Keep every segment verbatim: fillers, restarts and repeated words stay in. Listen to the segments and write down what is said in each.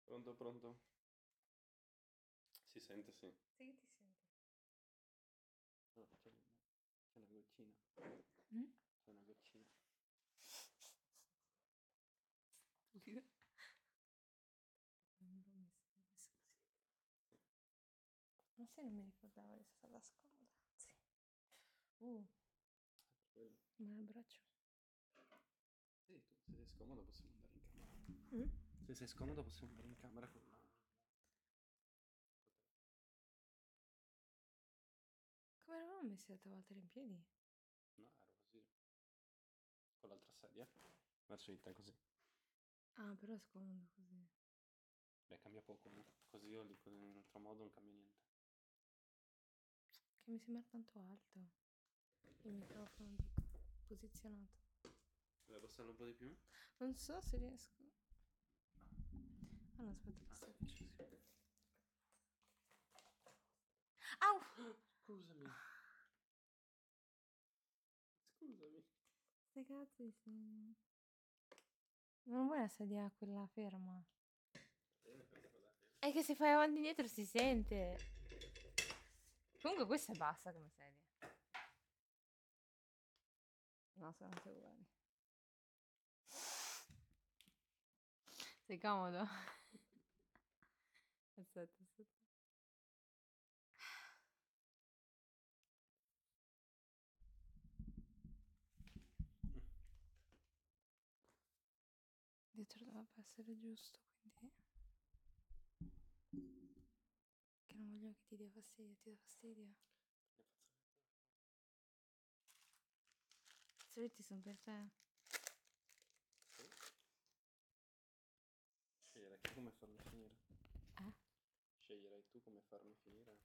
Pronto, pronto? Si sente, sì. Sì, ti sento. No, c'è, c'è una goccina. Mm? C'è una goccina. Stupido. Non l'ho messo, l'ho messo così. Ma se non mi ricordavo di essere stata scomoda. Sì. Uh, Per quello. ma il braccio. Sì, tu, se sei scomodo possiamo andare in camera. Mm? Se sei scomodo possiamo andare in camera con la... Come eravamo messi l'altra volta in piedi? No, ero così. Con l'altra sedia. Verso di te così. Ah, però è scomodo così. Beh, cambia poco, no? Così o lì, così in un altro modo non cambia niente. Che mi sembra tanto alto. Il microfono, dico. Posizionato. Vuoi abbassarlo un po' di più? Non so se riesco. Ah no, aspetta, basta che faccio così. Au! Scusami. Scusami. Stai cazzo di segno. Non vuoi la sedia quella ferma? Bene, perché quella è... È che se fai avanti e indietro si sente. Comunque questa è bassa come sedia. No, sono tutte uguali. Sei comodo? Aspetta, aspetta. Dietro dovrebbe essere giusto, quindi... Che non voglio che ti dia fastidio, ti dà fastidio? I soliti sono per te. Sceglierai tu come farmi finire. Eh? Sceglierai tu come farmi finire.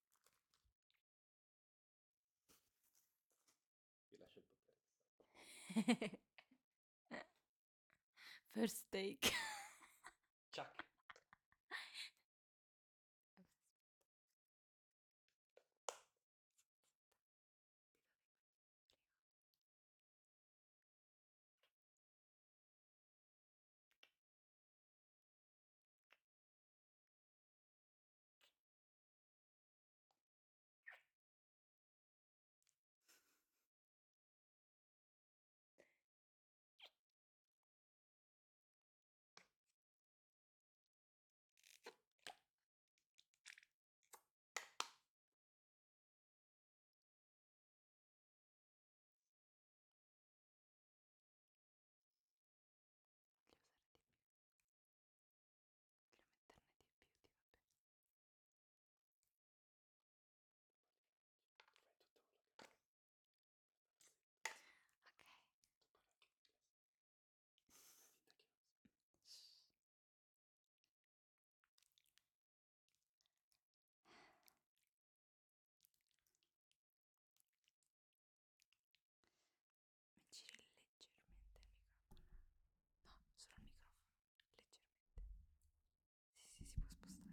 Ti lascio il potere. First take.